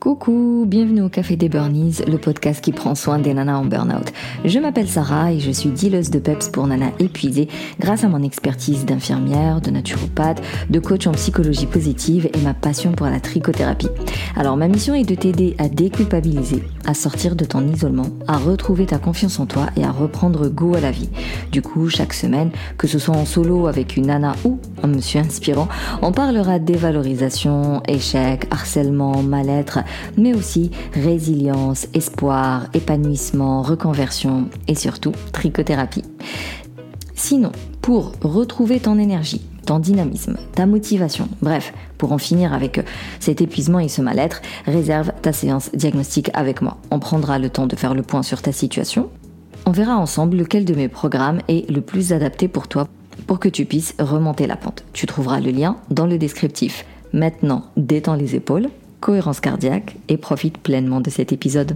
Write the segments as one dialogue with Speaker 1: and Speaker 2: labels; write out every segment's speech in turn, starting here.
Speaker 1: Coucou, bienvenue au Café des Burnies, le podcast qui prend soin des nanas en burn-out. Je m'appelle Sarah et je suis dealeuse de peps pour nanas épuisées grâce à mon expertise d'infirmière, de naturopathe, de coach en psychologie positive et ma passion pour la trichothérapie. Alors ma mission est de t'aider à déculpabiliser, à sortir de ton isolement, à retrouver ta confiance en toi et à reprendre goût à la vie. Du coup, chaque semaine, que ce soit en solo avec une nana ou un monsieur inspirant, on parlera dévalorisation, échec, harcèlement, mal-être, mais aussi résilience, espoir, épanouissement, reconversion et surtout trichothérapie. Sinon, pour retrouver ton énergie, ton dynamisme, ta motivation, bref, pour en finir avec cet épuisement et ce mal-être, réserve ta séance diagnostic avec moi. On prendra le temps de faire le point sur ta situation. On verra ensemble lequel de mes programmes est le plus adapté pour toi pour que tu puisses remonter la pente. Tu trouveras le lien dans le descriptif. Maintenant, détends les épaules, cohérence cardiaque et profite pleinement de cet épisode.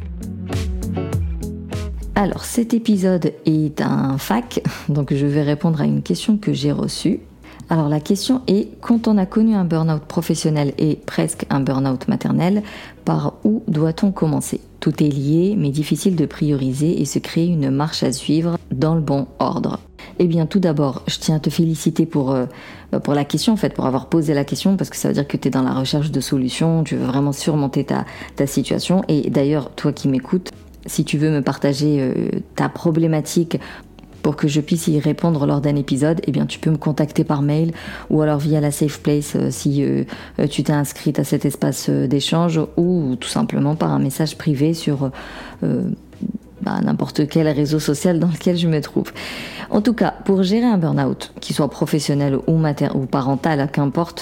Speaker 1: Alors cet épisode est un FAQ, donc je vais répondre à une question que j'ai reçue. Alors la question est, quand on a connu un burn-out professionnel et presque un burn-out maternel, par où doit-on commencer ? Tout est lié, mais difficile de prioriser et se créer une marche à suivre dans le bon ordre. Eh bien tout d'abord, je tiens à te féliciter pour la question, en fait, pour avoir posé la question, parce que ça veut dire que tu es dans la recherche de solutions, tu veux vraiment surmonter ta situation. Et d'ailleurs, toi qui m'écoutes, si tu veux me partager ta problématique pour que je puisse y répondre lors d'un épisode, eh bien tu peux me contacter par mail ou alors via la Safe Place si tu t'es inscrite à cet espace d'échange, ou tout simplement par un message privé sur n'importe quel réseau social dans lequel je me trouve. En tout cas, pour gérer un burn-out, qu'il soit professionnel ou parental, qu'importe,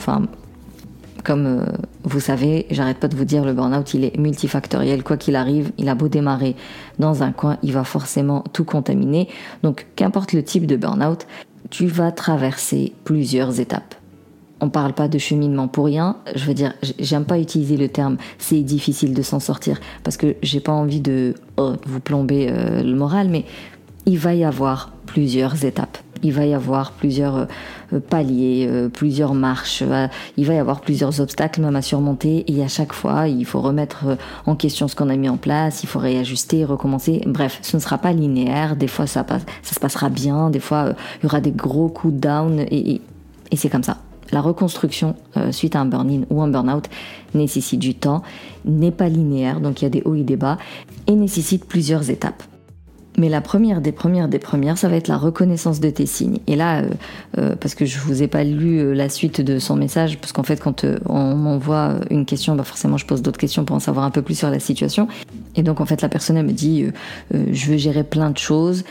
Speaker 1: comme vous savez, j'arrête pas de vous dire, le burn-out il est multifactoriel, quoi qu'il arrive, il a beau démarrer dans un coin, il va forcément tout contaminer. Donc qu'importe le type de burn-out, tu vas traverser plusieurs étapes. On parle pas de cheminement pour rien, je veux dire, j'aime pas utiliser le terme c'est difficile de s'en sortir, parce que j'ai pas envie de vous plomber le moral, mais il va y avoir plusieurs étapes. Il va y avoir plusieurs paliers, plusieurs marches, il va y avoir plusieurs obstacles même à surmonter, et à chaque fois il faut remettre en question ce qu'on a mis en place, il faut réajuster, recommencer. Bref, ce ne sera pas linéaire, des fois ça se passera bien, des fois il y aura des gros coups de down, et c'est comme ça. La reconstruction suite à un burn-in ou un burn-out nécessite du temps, n'est pas linéaire, donc il y a des hauts et des bas, et nécessite plusieurs étapes. Mais la première des premières, ça va être la reconnaissance de tes signes. Et là, parce que je vous ai pas lu la suite de son message, parce qu'en fait, quand on m'envoie une question, forcément, je pose d'autres questions pour en savoir un peu plus sur la situation. Et donc, en fait, la personne, elle me dit, je veux gérer plein de choses,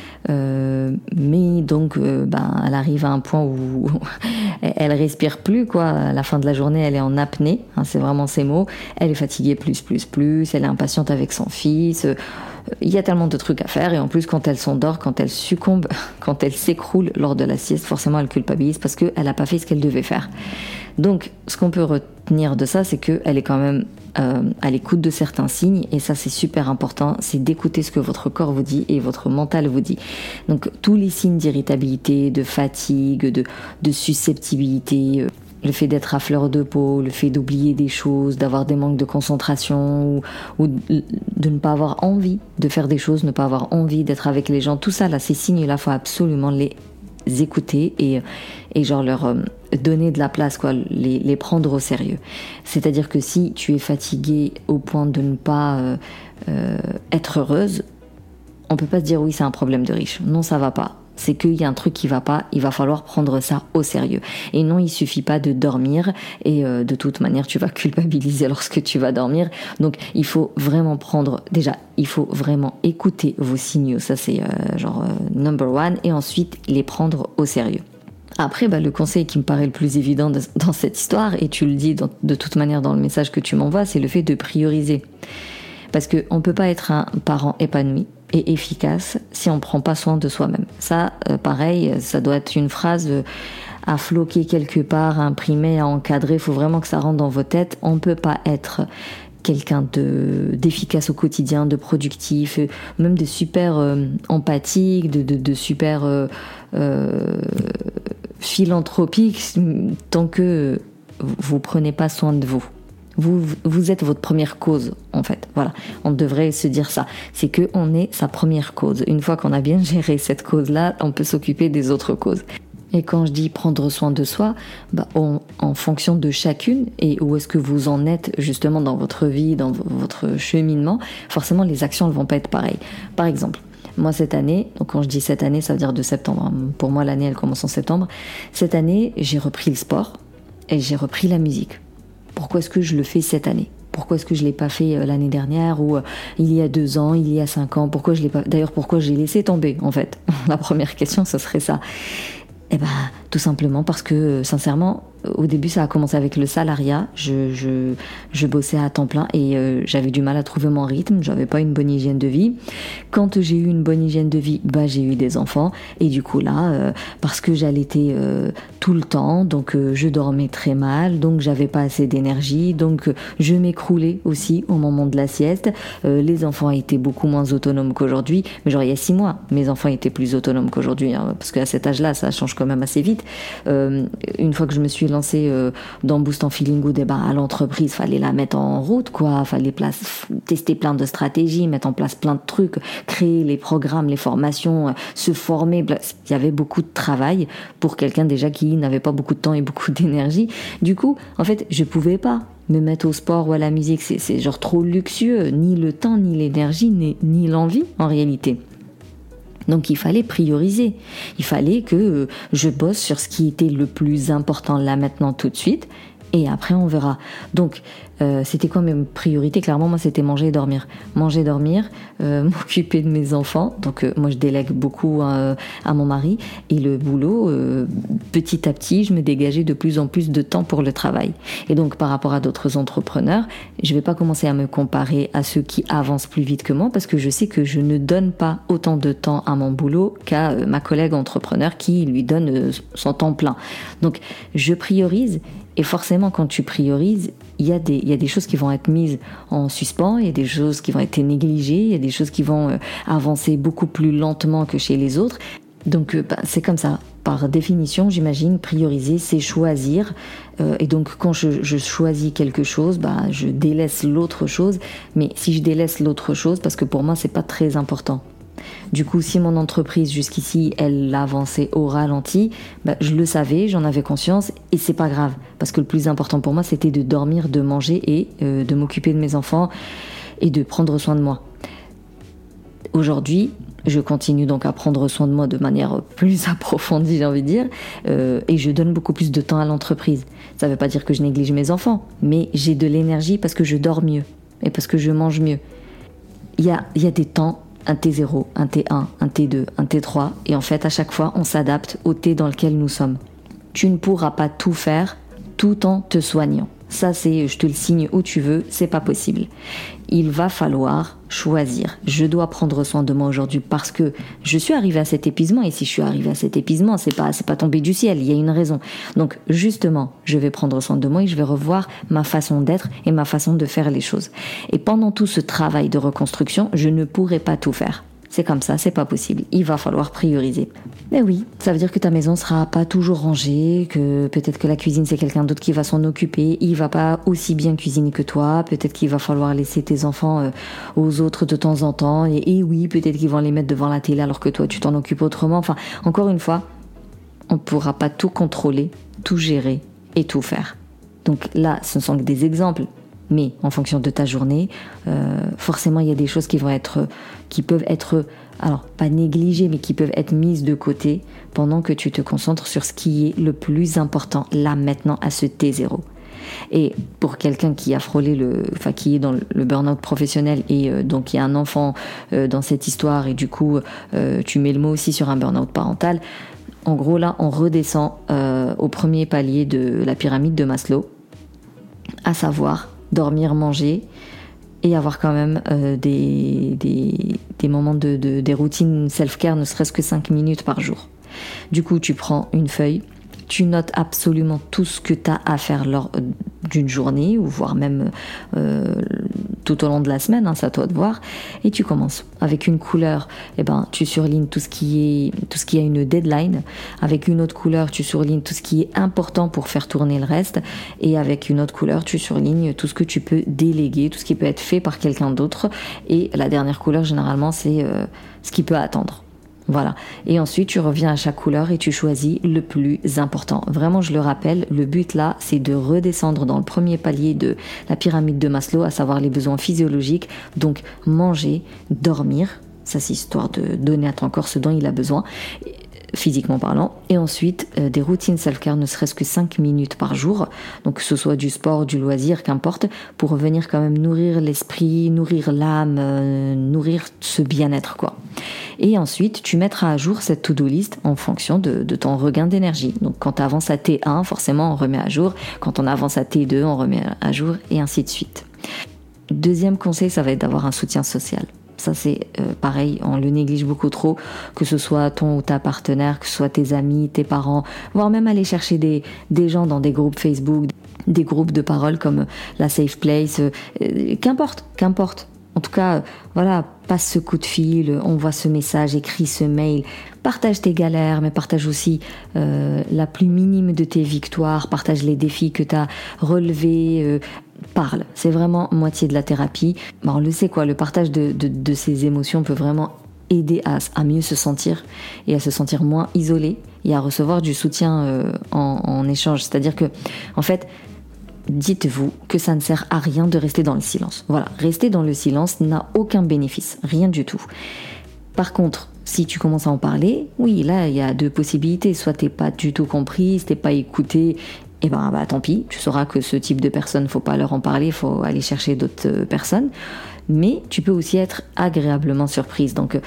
Speaker 1: mais donc, elle arrive à un point où elle respire plus, quoi. À la fin de la journée, elle est en apnée, hein, c'est vraiment ces mots. Elle est fatiguée plus, elle est impatiente avec son fils. Il y a tellement de trucs à faire, et en plus quand elle s'endort, quand elle succombe, quand elle s'écroule lors de la sieste, forcément elle culpabilise parce qu'elle n'a pas fait ce qu'elle devait faire. Donc ce qu'on peut retenir de ça, c'est qu'elle est quand même à l'écoute de certains signes, et ça c'est super important, c'est d'écouter ce que votre corps vous dit et votre mental vous dit. Donc tous les signes d'irritabilité, de fatigue, de susceptibilité, le fait d'être à fleur de peau, le fait d'oublier des choses, d'avoir des manques de concentration, ou de ne pas avoir envie de faire des choses, ne pas avoir envie d'être avec les gens, tout ça là, ces signes-là, faut absolument les écouter et genre leur donner de la place, quoi, les prendre au sérieux. C'est-à-dire que si tu es fatiguée au point de ne pas être heureuse, on peut pas se dire oui, c'est un problème de riche. Non, ça va pas. C'est qu'il y a un truc qui va pas, il va falloir prendre ça au sérieux. Et non, il suffit pas de dormir, et de toute manière, tu vas culpabiliser lorsque tu vas dormir. Donc, il faut vraiment il faut vraiment écouter vos signaux. Ça, c'est number one, et ensuite, les prendre au sérieux. Après, le conseil qui me paraît le plus évident dans cette histoire, et tu le dis de toute manière dans le message que tu m'envoies, c'est le fait de prioriser. Parce qu'on peut pas être un parent épanoui et efficace si on prend pas soin de soi-même. Ça, pareil, ça doit être une phrase à floquer quelque part, à imprimer, à encadrer. Il faut vraiment que ça rentre dans vos têtes. On peut pas être quelqu'un d'efficace au quotidien, de productif, même de super empathique, de super philanthropique, tant que vous prenez pas soin de vous. Vous êtes votre première cause, en fait. Voilà, on devrait se dire ça. C'est qu'on est sa première cause. Une fois qu'on a bien géré cette cause-là, on peut s'occuper des autres causes. Et quand je dis prendre soin de soi, en fonction de chacune et où est-ce que vous en êtes justement dans votre vie, dans votre cheminement, forcément les actions ne vont pas être pareilles. Par exemple, moi cette année, donc quand je dis cette année, ça veut dire de septembre. Pour moi l'année elle commence en septembre. Cette année, j'ai repris le sport et j'ai repris la musique. Pourquoi est-ce que je le fais cette année ? Pourquoi est-ce que je ne l'ai pas fait l'année dernière ou il y a 2 ans, il y a 5 ans ? Pourquoi je l'ai pas... D'ailleurs, pourquoi j'ai laissé tomber en fait ? La première question, ce serait ça. Tout simplement parce que, sincèrement, au début, ça a commencé avec le salariat. Je bossais à temps plein et j'avais du mal à trouver mon rythme. J'avais pas une bonne hygiène de vie. Quand j'ai eu une bonne hygiène de vie, j'ai eu des enfants. Et du coup là, parce que j'allaitais tout le temps, donc je dormais très mal, donc j'avais pas assez d'énergie, donc je m'écroulais aussi au moment de la sieste. Les enfants étaient beaucoup moins autonomes qu'aujourd'hui. Mais genre il y a 6 mois, mes enfants étaient plus autonomes qu'aujourd'hui, hein, parce qu'à cet âge-là, ça change quand même assez vite. Une fois que je me suis lancée dans Boost en Feeling Good, à l'entreprise, fallait la mettre en route, quoi. Fallait tester plein de stratégies, mettre en place plein de trucs, créer les programmes, les formations, se former. Il y avait beaucoup de travail pour quelqu'un déjà qui n'avait pas beaucoup de temps et beaucoup d'énergie. Du coup, en fait, je pouvais pas me mettre au sport ou à la musique. C'est genre trop luxueux, ni le temps, ni l'énergie, ni l'envie en réalité. Donc il fallait prioriser. Il fallait que je bosse sur ce qui était le plus important là maintenant tout de suite. Et après on verra. Donc c'était quoi mes priorités ? Clairement moi c'était manger et dormir. Manger, dormir, m'occuper de mes enfants. Donc moi je délègue beaucoup à mon mari. Et le boulot, petit à petit je me dégageais de plus en plus de temps pour le travail. Et donc par rapport à d'autres entrepreneurs, je vais pas commencer à me comparer à ceux qui avancent plus vite que moi, parce que je sais que je ne donne pas autant de temps à mon boulot qu'à ma collègue entrepreneur qui lui donne son temps plein. Donc je priorise. Et forcément, quand tu priorises, il y a des choses qui vont être mises en suspens, il y a des choses qui vont être négligées, il y a des choses qui vont avancer beaucoup plus lentement que chez les autres. Donc c'est comme ça. Par définition, j'imagine, prioriser, c'est choisir. Et donc quand je choisis quelque chose, je délaisse l'autre chose. Mais si je délaisse l'autre chose, parce que pour moi, c'est pas très important. Du coup, si mon entreprise jusqu'ici, elle avançait au ralenti, je le savais, j'en avais conscience et c'est pas grave. Parce que le plus important pour moi, c'était de dormir, de manger et de m'occuper de mes enfants et de prendre soin de moi. Aujourd'hui, je continue donc à prendre soin de moi de manière plus approfondie, j'ai envie de dire, et je donne beaucoup plus de temps à l'entreprise. Ça veut pas dire que je néglige mes enfants, mais j'ai de l'énergie parce que je dors mieux et parce que je mange mieux. Il y a des temps, un T0, un T1, un T2, un T3, et en fait à chaque fois on s'adapte au T dans lequel nous sommes. Tu ne pourras pas tout faire tout en te soignant. Ça c'est, je te le signe où tu veux, c'est pas possible. Il va falloir choisir. Je dois prendre soin de moi aujourd'hui parce que je suis arrivée à cet épuisement, et si je suis arrivée à cet épuisement, c'est pas tombé du ciel, il y a une raison. Donc justement, je vais prendre soin de moi et je vais revoir ma façon d'être et ma façon de faire les choses. Et pendant tout ce travail de reconstruction, je ne pourrai pas tout faire. C'est comme ça, c'est pas possible. Il va falloir prioriser. Mais oui, ça veut dire que ta maison sera pas toujours rangée, que peut-être que la cuisine c'est quelqu'un d'autre qui va s'en occuper, il va pas aussi bien cuisiner que toi, peut-être qu'il va falloir laisser tes enfants aux autres de temps en temps, et oui, peut-être qu'ils vont les mettre devant la télé alors que toi tu t'en occupes autrement. Enfin, encore une fois, on ne pourra pas tout contrôler, tout gérer et tout faire. Donc là, ce ne sont que des exemples. Mais en fonction de ta journée, forcément il y a des choses qui peuvent être, alors pas négligées, mais qui peuvent être mises de côté pendant que tu te concentres sur ce qui est le plus important là maintenant à ce T0. Et pour quelqu'un qui a frôlé qui est dans le burn-out professionnel et donc qui a un enfant dans cette histoire, et du coup tu mets le mot aussi sur un burn-out parental, en gros là on redescend au premier palier de la pyramide de Maslow, à savoir dormir, manger et avoir quand même des moments des routines self-care, ne serait-ce que 5 minutes par jour. Du coup, tu prends une feuille, tu notes absolument tout ce que tu as à faire lors d'une journée, ou voire même tout au long de la semaine, c'est à toi de voir. Et tu commences avec une couleur, tu surlignes tout ce qui a une deadline. Avec une autre couleur, tu surlignes tout ce qui est important pour faire tourner le reste. Et avec une autre couleur, tu surlignes tout ce que tu peux déléguer, tout ce qui peut être fait par quelqu'un d'autre. Et la dernière couleur, généralement, c'est ce qui peut attendre. Voilà. Et ensuite, tu reviens à chaque couleur et tu choisis le plus important. Vraiment, je le rappelle, le but là, c'est de redescendre dans le premier palier de la pyramide de Maslow, à savoir les besoins physiologiques. Donc, manger, dormir. Ça, c'est histoire de donner à ton corps ce dont il a besoin, physiquement parlant. Et ensuite, des routines self-care, ne serait-ce que 5 minutes par jour. Donc, que ce soit du sport, du loisir, qu'importe, pour venir quand même nourrir l'esprit, nourrir l'âme, nourrir ce bien-être, quoi. Et ensuite, tu mettras à jour cette to-do list en fonction de ton regain d'énergie. Donc, quand tu avances à T1, forcément, on remet à jour. Quand on avance à T2, on remet à jour, et ainsi de suite. Deuxième conseil, ça va être d'avoir un soutien social. Ça, c'est pareil, on le néglige beaucoup trop, que ce soit ton ou ta partenaire, que ce soit tes amis, tes parents, voire même aller chercher des gens dans des groupes Facebook, des groupes de parole comme la Safe Place, qu'importe. En tout cas, voilà, passe ce coup de fil, envoie ce message, écris ce mail, partage tes galères, mais partage aussi la plus minime de tes victoires, partage les défis que tu as relevés, parle. C'est vraiment moitié de la thérapie. On le sait, le partage de ces émotions peut vraiment aider à mieux se sentir et à se sentir moins isolé et à recevoir du soutien en échange. C'est-à-dire que, en fait, dites-vous que ça ne sert à rien de rester dans le silence. Voilà, rester dans le silence n'a aucun bénéfice, rien du tout. Par contre, si tu commences à en parler, oui, là, il y a deux possibilités. Soit t'es pas du tout comprise, t'es pas écoutée, et tant pis, tu sauras que ce type de personnes, faut pas leur en parler, faut aller chercher d'autres personnes. Mais tu peux aussi être agréablement surprise. Donc,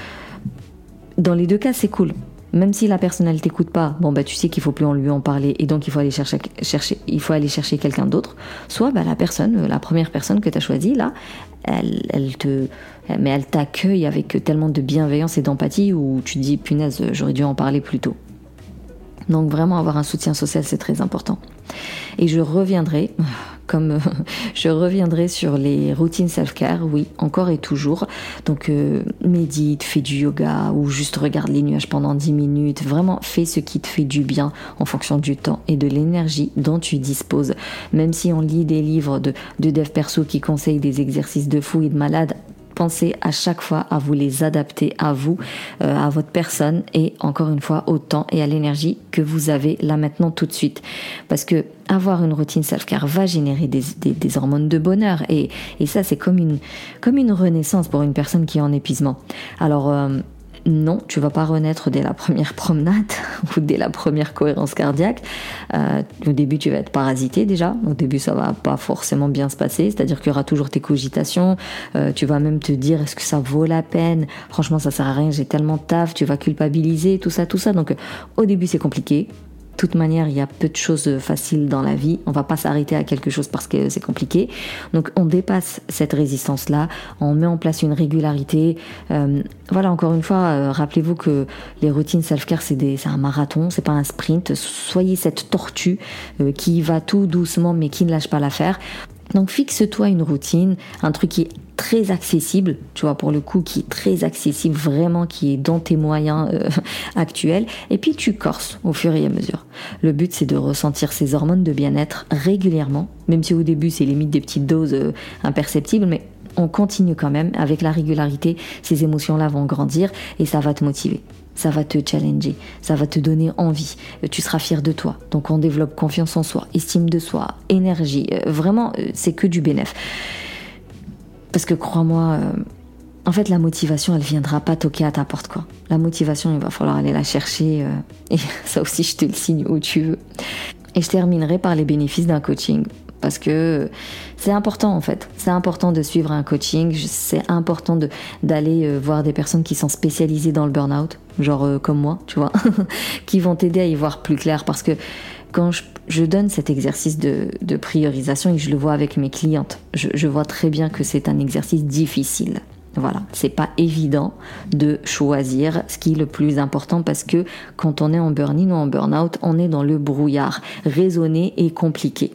Speaker 1: dans les deux cas, c'est cool. Même si la personne elle t'écoute pas, tu sais qu'il faut plus lui en parler et donc il faut aller chercher quelqu'un d'autre. Soit la première personne que tu as choisie là, elle t'accueille avec tellement de bienveillance et d'empathie où tu te dis punaise, j'aurais dû en parler plus tôt. Donc vraiment avoir un soutien social, c'est très important. Et je reviendrai sur les routines self-care, oui, encore et toujours. Donc médite, fais du yoga ou juste regarde les nuages pendant 10 minutes. Vraiment, fais ce qui te fait du bien en fonction du temps et de l'énergie dont tu disposes. Même si on lit des livres de dev perso qui conseillent des exercices de fou et de malade, pensez à chaque fois à vous les adapter à vous, à votre personne et encore une fois au temps et à l'énergie que vous avez là maintenant tout de suite. Parce que avoir une routine self-care va générer des hormones de bonheur et ça c'est comme une renaissance pour une personne qui est en épuisement. Alors non, tu vas pas renaître dès la première promenade ou dès la première cohérence cardiaque. Au début, tu vas être parasité déjà. Au début, ça va pas forcément bien se passer. C'est-à-dire qu'il y aura toujours tes cogitations. Tu vas même te dire, est-ce que ça vaut la peine ? Franchement, ça sert à rien. J'ai tellement de taf. Tu vas culpabiliser, tout ça. Donc, au début, c'est compliqué. De toute manière, il y a peu de choses faciles dans la vie. On va pas s'arrêter à quelque chose parce que c'est compliqué. Donc, on dépasse cette résistance-là. On met en place une régularité. Encore une fois, rappelez-vous que les routines self-care, c'est un marathon, c'est pas un sprint. Soyez cette tortue qui va tout doucement, mais qui ne lâche pas l'affaire. Donc, fixe-toi une routine, un truc qui est très accessible, tu vois, pour le coup, qui est très accessible, vraiment, qui est dans tes moyens actuels. Et puis, tu corses au fur et à mesure. Le but, c'est de ressentir ces hormones de bien-être régulièrement, même si au début, c'est limite des petites doses imperceptibles, mais on continue quand même. Avec la régularité, ces émotions-là vont grandir et ça va te motiver. Ça va te challenger, ça va te donner envie, tu seras fier de toi. Donc on développe confiance en soi, estime de soi, énergie, vraiment c'est que du bénéf. Parce que crois-moi, en fait la motivation elle viendra pas toquer à ta porte quoi. La motivation il va falloir aller la chercher et ça aussi je te le signe où tu veux. Et je terminerai par les bénéfices d'un coaching. Parce que c'est important en fait, c'est important de suivre un coaching, c'est important d'aller voir des personnes qui sont spécialisées dans le burn-out, genre comme moi, tu vois, qui vont t'aider à y voir plus clair parce que quand je donne cet exercice de priorisation et que je le vois avec mes clientes, je vois très bien que c'est un exercice difficile. Voilà, c'est pas évident de choisir ce qui est le plus important parce que quand on est en burn-in ou en burn-out, on est dans le brouillard. Raisonner est compliqué.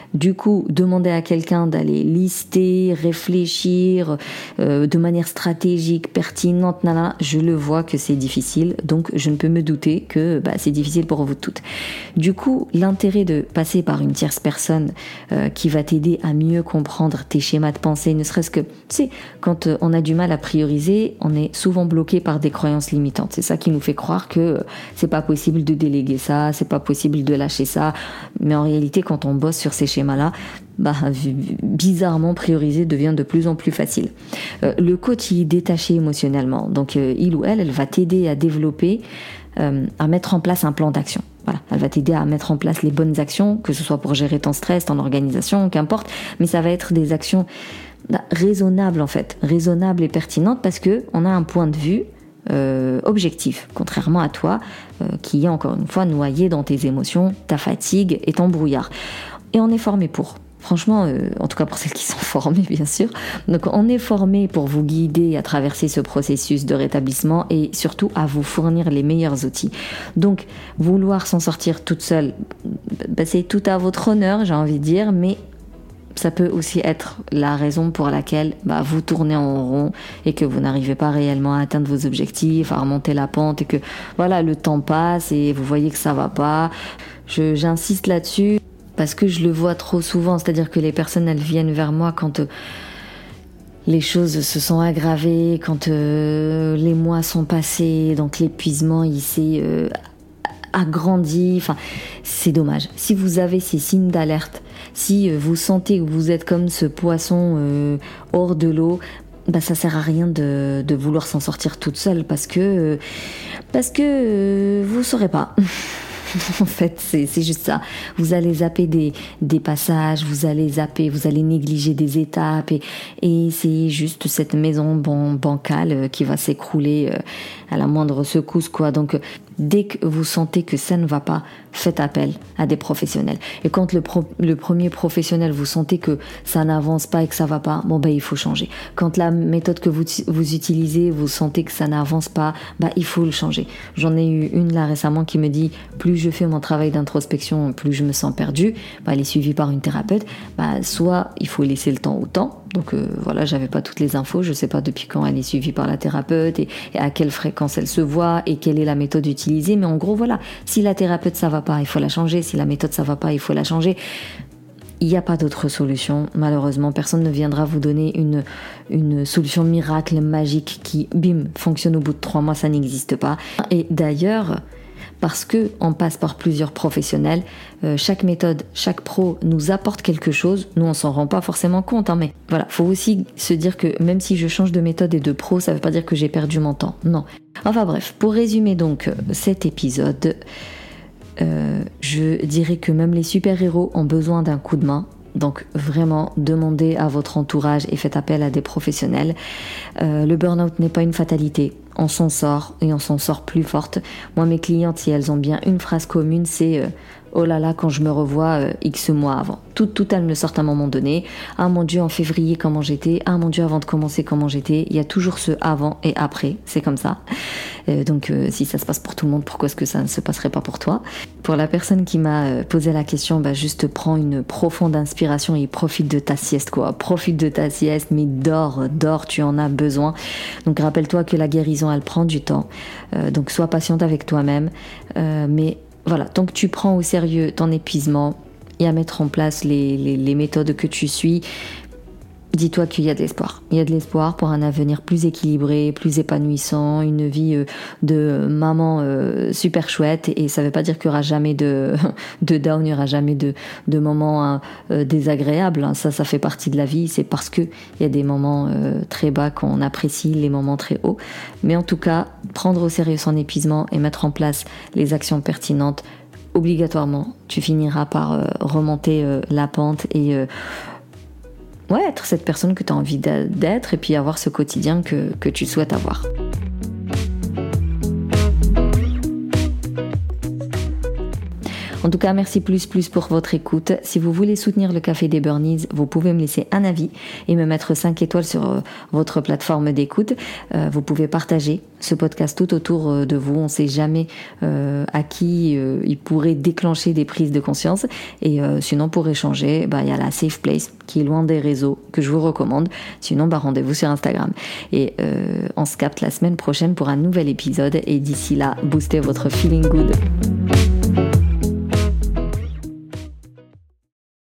Speaker 1: Du coup, demander à quelqu'un d'aller lister, réfléchir de manière stratégique, pertinente, je le vois que c'est difficile, donc je ne peux me douter que c'est difficile pour vous toutes. Du coup, l'intérêt de passer par une tierce personne qui va t'aider à mieux comprendre tes schémas de pensée, ne serait-ce que, tu sais, quand on a du mal à prioriser, on est souvent bloqué par des croyances limitantes. C'est ça qui nous fait croire que c'est pas possible de déléguer ça, c'est pas possible de lâcher ça. Mais en réalité, quand on bosse sur ces schémas-là, bizarrement, prioriser devient de plus en plus facile. Le coach, il est détaché émotionnellement. Donc, il ou elle va t'aider à développer, à mettre en place un plan d'action. Voilà, elle va t'aider à mettre en place les bonnes actions, que ce soit pour gérer ton stress, ton organisation, qu'importe. Mais ça va être des actions raisonnables, en fait. Raisonnables et pertinentes parce qu'on a un point de vue objectif, contrairement à toi qui est encore une fois noyé dans tes émotions, ta fatigue et ton brouillard. Et on est formé pour. Franchement, en tout cas pour celles qui sont formées bien sûr. Donc on est formé pour vous guider à traverser ce processus de rétablissement et surtout à vous fournir les meilleurs outils. Donc vouloir s'en sortir toute seule, c'est tout à votre honneur, j'ai envie de dire, mais ça peut aussi être la raison pour laquelle vous tournez en rond et que vous n'arrivez pas réellement à atteindre vos objectifs, à remonter la pente et que le temps passe et vous voyez que ça va pas. J'insiste là-dessus parce que je le vois trop souvent, c'est-à-dire que les personnes elles viennent vers moi quand les choses se sont aggravées, quand les mois sont passés, donc l'épuisement il s'est agrandi, enfin c'est dommage. Si vous avez ces signes d'alerte, si vous sentez que vous êtes comme ce poisson hors de l'eau, ça sert à rien de vouloir s'en sortir toute seule parce que vous saurez pas. En fait, c'est juste ça. Vous allez zapper des passages, vous allez négliger des étapes et c'est juste cette maison bancale qui va s'écrouler à la moindre secousse, quoi. Donc, dès que vous sentez que ça ne va pas, faites appel à des professionnels. Et quand le premier professionnel, vous sentez que ça n'avance pas et que ça va pas, il faut changer. Quand la méthode que vous utilisez, vous sentez que ça n'avance pas, il faut le changer. J'en ai eu une là récemment qui me dit, plus je fais mon travail d'introspection, plus je me sens perdue. Elle est suivie par une thérapeute. Soit il faut laisser le temps au temps. Donc j'avais pas toutes les infos, je sais pas depuis quand elle est suivie par la thérapeute et à quelle fréquence elle se voit et quelle est la méthode utilisée. Mais en gros, si la thérapeute ça va pas, il faut la changer. Si la méthode ça va pas, il faut la changer. Il n'y a pas d'autre solution. Malheureusement, personne ne viendra vous donner une solution miracle, magique qui, fonctionne au bout de 3 mois, ça n'existe pas. Et d'ailleurs, parce que on passe par plusieurs professionnels, chaque méthode, chaque pro nous apporte quelque chose. Nous, on s'en rend pas forcément compte, mais voilà, faut aussi se dire que même si je change de méthode et de pro, ça veut pas dire que j'ai perdu mon temps. Non. Enfin bref, pour résumer donc cet épisode, je dirais que même les super-héros ont besoin d'un coup de main. Donc vraiment, demandez à votre entourage et faites appel à des professionnels. Le burn-out n'est pas une fatalité. On s'en sort et on s'en sort plus forte. Moi, mes clientes, si elles ont bien une phrase commune, c'est oh là là, quand je me revois X mois avant. Tout elles me le sortent à un moment donné. Ah mon Dieu, en février, comment j'étais. Ah mon Dieu, avant de commencer, comment j'étais. Il y a toujours ce avant et après. C'est comme ça. Donc, si ça se passe pour tout le monde, pourquoi est-ce que ça ne se passerait pas pour toi ? Pour la personne qui m'a posé la question, juste prends une profonde inspiration et profite de ta sieste, quoi. Profite de ta sieste, mais dors, tu en as besoin. Donc, rappelle-toi que la guérison, elle prend du temps. Donc, sois patiente avec toi-même. Mais voilà, tant que tu prends au sérieux ton épuisement et à mettre en place les méthodes que tu suis, dis-toi qu'il y a de l'espoir. Il y a de l'espoir pour un avenir plus équilibré, plus épanouissant, une vie de maman super chouette. Et ça veut pas dire qu'il y aura jamais de down, il y aura jamais de moments désagréables. Ça fait partie de la vie. C'est parce que il y a des moments très bas qu'on apprécie les moments très hauts. Mais en tout cas, prendre au sérieux son épuisement et mettre en place les actions pertinentes, obligatoirement, tu finiras par remonter la pente et être cette personne que tu as envie d'être et puis avoir ce quotidien que tu souhaites avoir. En tout cas, merci plus pour votre écoute. Si vous voulez soutenir le Café des Burnies, vous pouvez me laisser un avis et me mettre 5 étoiles sur votre plateforme d'écoute. Vous pouvez partager ce podcast tout autour de vous. On ne sait jamais à qui il pourrait déclencher des prises de conscience. Et sinon, pour échanger, il y a la Safe Place qui est loin des réseaux que je vous recommande. Sinon, rendez-vous sur Instagram. Et on se capte la semaine prochaine pour un nouvel épisode. Et d'ici là, boostez votre feeling good.